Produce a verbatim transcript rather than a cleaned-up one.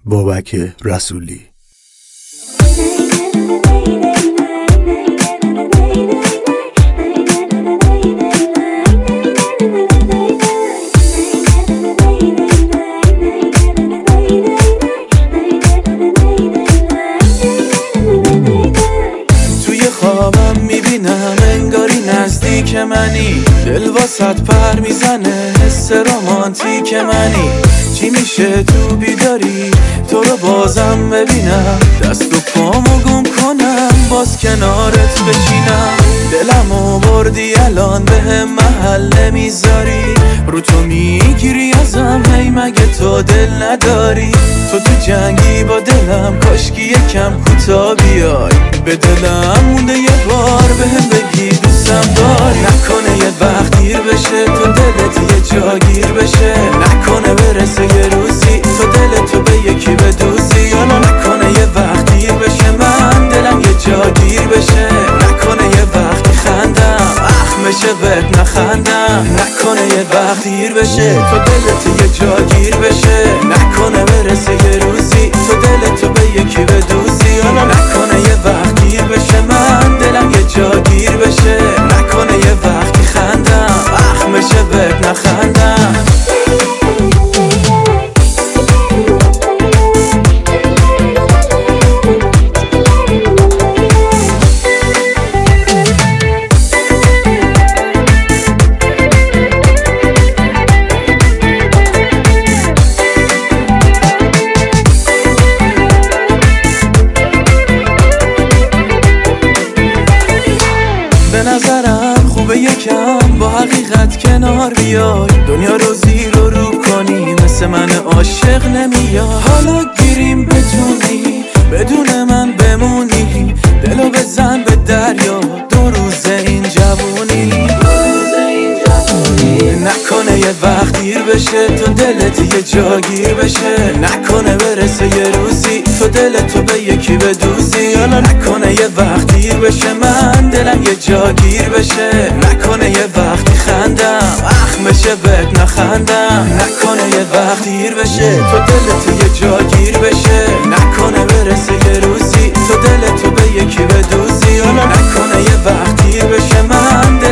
بابک رسولی. خوابم میبینم انگاری نزدیک منی، دل واسط پر میزنه حس رمانتیک منی. چی میشه تو بیداری تو رو بازم ببینم، دست و پامو گم کنم باز کنارت بشینم. دلمو بردی الان به هم محل نمیذاری، رو تو میگیری ازم هی مگه تو دل نداری؟ تو تو جنگی با دلم کاشکی یکم کوتا بیای، به دلم مونده یه بار به هم بگی دوستم داری. نکنه یه وقت دیر بشه تو دلت یه جا گیر بشه، نکنه برسه یه روزی تو دلتو به یکی بدوزی. حالا نکنه یه وقت دیر بشه من دلم یه جا گیر بشه، نکنه یه وقتی خندم اخ میشه بهت نخندم. نکنه یه وقت دیر بشه تو دلت یه جا گیر بشه، نکنه برسه یه روزی تو دلتو به یکی بدوزی. حالا نکنه یه وقت دیر بشه من دلم یه جا گیر بشه، نکنه یه وقتی خندم اخ میشه بهت نخندم. به نظرم خوبه یکم با حقیقت کنار بیای، دنیا رو زیر و رو کنی مثل من عاشق نمیای. حالا گیریم بتونی بدون من بمونی، دلو بزن به دریا دو روز این جوونی. نکنه یه وقت دیر بشه تو دلت یه جا گیر بشه، نکنه برسه یه روزی تو دلتو به یکی بدوزی. حالا نکنه یه وقت دیر بشه من دلم یه جا گیر بشه، نکنه یه وقتی خندم اخ میشه بهت نخندم. نکنه یه وقت دیر بشه تو دلت یه جا گیر بشه، نکنه برسه یه روزی تو دلتو به یکی بدوزی. حالا نکنه یه وقت دیر بشه من